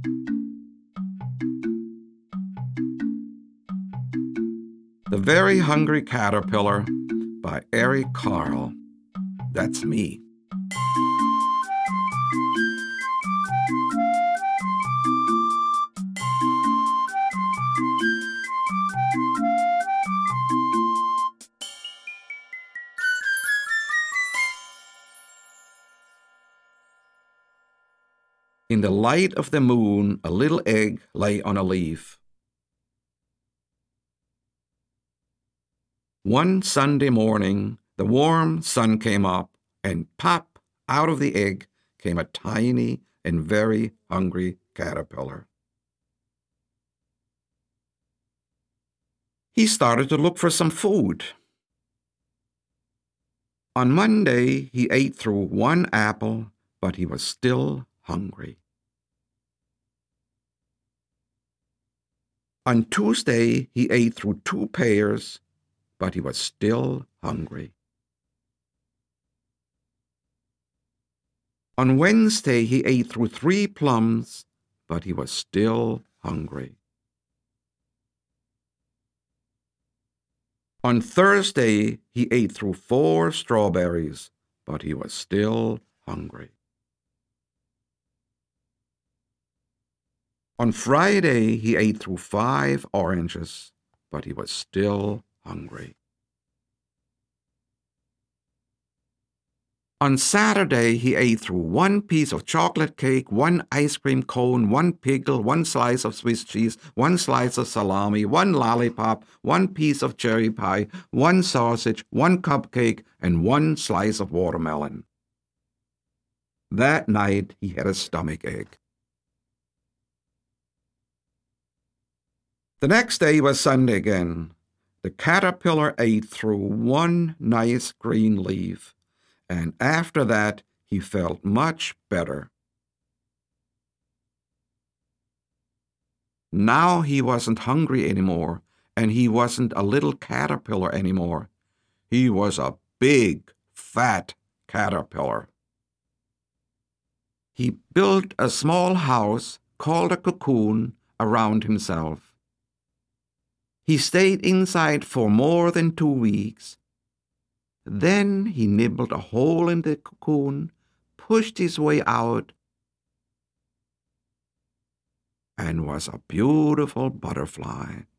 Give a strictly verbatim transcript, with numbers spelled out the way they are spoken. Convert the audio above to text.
The Very Hungry Caterpillar by Eric Carle. That's me. In the light of the moon, a little egg lay on a leaf. One Sunday morning, the warm sun came up, and pop, out of the egg came a tiny and very hungry caterpillar. He started to look for some food. On Monday, he ate through one apple, but he was still hungry. On Tuesday, he ate through two pears, but he was still hungry. On Wednesday, he ate through three plums, but he was still hungry. On Thursday, he ate through four strawberries, but he was still hungry. On Friday, he ate through five oranges, but he was still hungry. On Saturday, he ate through one piece of chocolate cake, one ice cream cone, one pickle, one slice of Swiss cheese, one slice of salami, one lollipop, one piece of cherry pie, one sausage, one cupcake, and one slice of watermelon. That night, he had a stomach ache. The next day was Sunday again. The caterpillar ate through one nice green leaf, and after that he felt much better. Now he wasn't hungry anymore, and he wasn't a little caterpillar anymore. He was a big, fat caterpillar. He built a small house called a cocoon around himself. He stayed inside for more than two weeks. Then he nibbled a hole in the cocoon, pushed his way out, and was a beautiful butterfly.